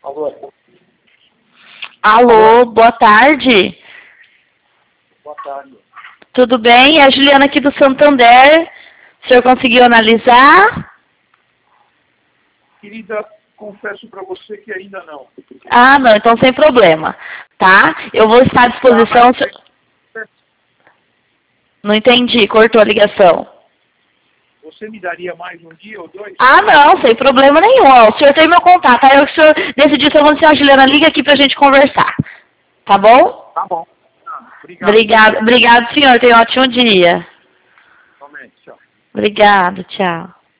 Alô? Alô, boa tarde. Boa tarde. Tudo bem? É a Juliana aqui do Santander. O senhor conseguiu analisar? Querida, confesso para você que ainda não. Ah, não, então sem problema, tá? Eu vou estar à disposição. Não entendi, cortou a ligação. Você me daria mais um dia ou dois? Ah, não, sem problema nenhum. Ó, o senhor tem meu contato. Aí o senhor decidir se eu vou dizer, a Juliana, liga aqui pra gente conversar. Tá bom? Tá bom. Obrigado. Obrigado, senhor. Tenha um ótimo dia. Somente, tchau. Obrigado, tchau.